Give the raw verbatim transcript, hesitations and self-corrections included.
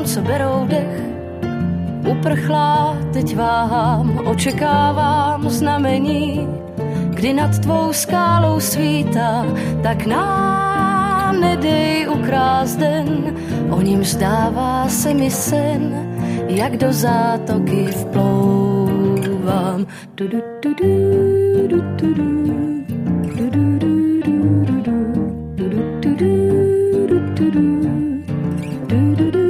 vlnám, co berou dech. Uprchlá, teď váhám, očekávám znamení, kdy nad tvou skálou svítá, tak nám nedej ukrást den, o ním zdává se mi sen, jak do zátoky vplouvám. Du, du, du, du, du, du.